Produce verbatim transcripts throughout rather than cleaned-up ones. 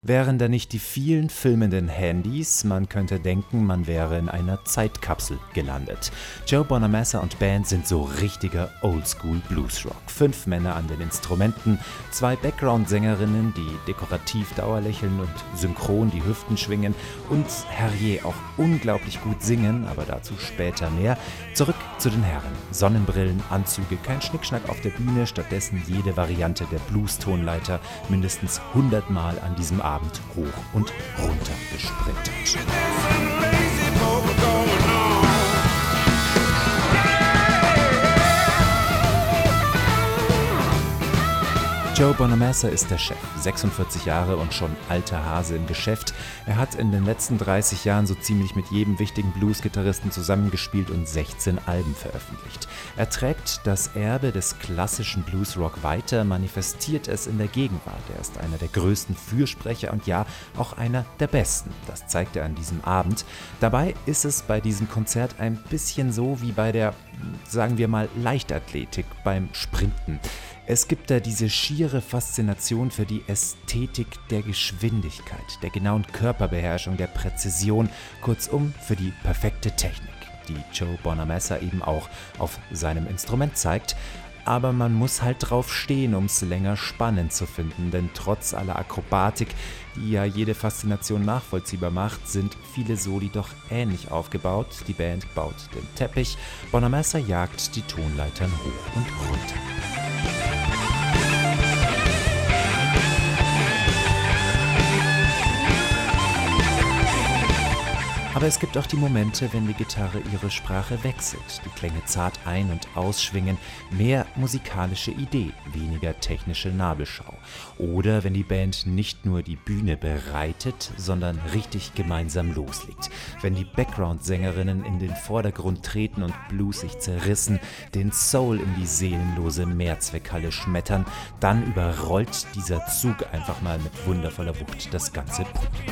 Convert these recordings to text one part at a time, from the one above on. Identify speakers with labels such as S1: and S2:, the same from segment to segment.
S1: Wären da nicht die vielen filmenden Handys, man könnte denken, man wäre in einer Zeitkapsel gelandet. Joe Bonamassa und Band sind so richtiger Oldschool-Bluesrock. Fünf Männer an den Instrumenten, zwei Background-Sängerinnen, die dekorativ dauerlächeln und synchron die Hüften schwingen und herrje auch unglaublich gut singen, aber dazu später mehr. Zurück zu den Herren. Sonnenbrillen, Anzüge, kein Schnickschnack auf der Bühne, stattdessen jede Variante der Blues-Tonleiter mindestens hundert Mal an diesem Abend hoch und runter gesprintet. Joe Bonamassa ist der Chef, sechsundvierzig Jahre und schon alter Hase im Geschäft. Er hat in den letzten dreißig Jahren so ziemlich mit jedem wichtigen Blues-Gitarristen zusammengespielt und sechzehn Alben veröffentlicht. Er trägt das Erbe des klassischen Bluesrock weiter, manifestiert es in der Gegenwart. Er ist einer der größten Fürsprecher und ja, auch einer der besten. Das zeigt er an diesem Abend. Dabei ist es bei diesem Konzert ein bisschen so wie bei der, sagen wir mal, Leichtathletik beim Sprinten. Es gibt da diese schiere Faszination für die Ästhetik der Geschwindigkeit, der genauen Körperbeherrschung, der Präzision, kurzum für die perfekte Technik, die Joe Bonamassa eben auch auf seinem Instrument zeigt. Aber man muss halt drauf stehen, um es länger spannend zu finden, denn trotz aller Akrobatik, die ja jede Faszination nachvollziehbar macht, sind viele Soli doch ähnlich aufgebaut. Die Band baut den Teppich, Bonamassa jagt die Tonleitern hoch und runter. Aber es gibt auch die Momente, wenn die Gitarre ihre Sprache wechselt, die Klänge zart ein- und ausschwingen, mehr musikalische Idee, weniger technische Nabelschau. Oder wenn die Band nicht nur die Bühne bereitet, sondern richtig gemeinsam loslegt. Wenn die Background-Sängerinnen in den Vordergrund treten und bluesig zerrissen, den Soul in die seelenlose Mehrzweckhalle schmettern, dann überrollt dieser Zug einfach mal mit wundervoller Wucht das ganze Publikum.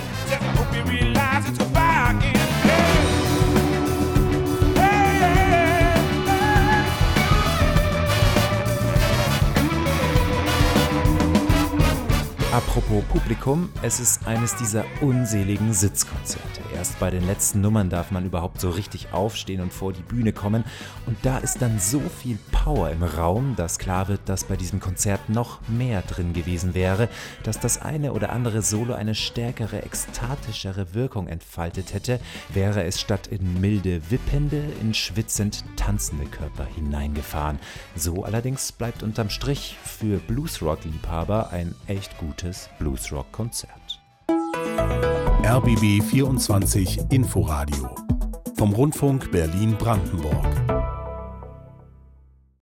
S1: Apropos Publikum, es ist eines dieser unseligen Sitzkonzerte. Erst bei den letzten Nummern darf man überhaupt so richtig aufstehen und vor die Bühne kommen. Und da ist dann so viel Power im Raum, dass klar wird, dass bei diesem Konzert noch mehr drin gewesen wäre, dass das eine oder andere Solo eine stärkere, ekstatischere Wirkung entfaltet hätte, wäre es statt in milde, wippende, in schwitzend tanzende Körper hineingefahren. So allerdings bleibt unterm Strich für Bluesrock-Liebhaber ein echt gutes Bluesrock-Konzert.
S2: R B B vierundzwanzig Inforadio vom Rundfunk Berlin-Brandenburg.